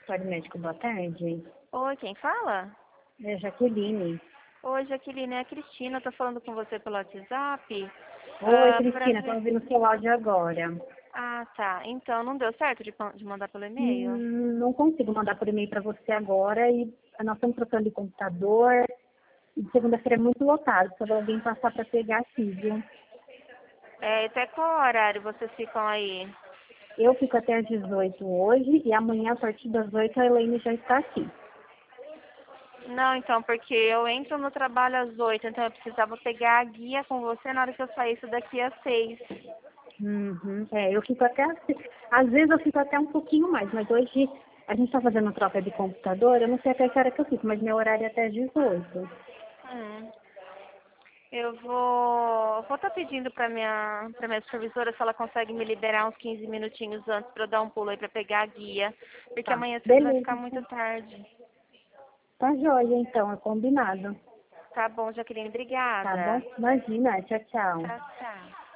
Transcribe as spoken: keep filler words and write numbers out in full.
consultório médico, boa tarde. Oi, quem fala? É Jaqueline. Oi, Jaqueline, é a Cristina, eu tô falando com você pelo WhatsApp. Oi, Ah, pra Cristina, tô ver... ouvindo seu áudio agora. Ah, tá. Então, não deu certo de, pan- de mandar pelo e-mail? Hum, não consigo mandar por e-mail para você agora e nós estamos trocando de computador. E segunda-feira é muito lotado, só vai alguém passar para pegar aqui, viu? É, até qual horário vocês ficam aí? Eu fico até às dezoito hoje e amanhã, a partir das oito, a Elaine já está aqui. Não, então, porque eu entro no trabalho às oito, então eu precisava pegar a guia com você na hora que eu saísse daqui às seis. Uhum. É, eu fico até, às vezes eu fico até um pouquinho mais, mas hoje a gente está fazendo troca de computador, eu não sei até que hora que eu fico, mas meu horário é até às dezoito. Hum. Eu vou vou estar pedindo para minha para minha supervisora se ela consegue me liberar uns quinze minutinhos antes para eu dar um pulo aí para pegar a guia, porque Tá, amanhã cedo vai beleza, ficar muito então. tarde. Tá joia, então, é combinado. Tá bom, Jaqueline, Tá bom? obrigada. Imagina, tchau, tchau. Tchau, tchau.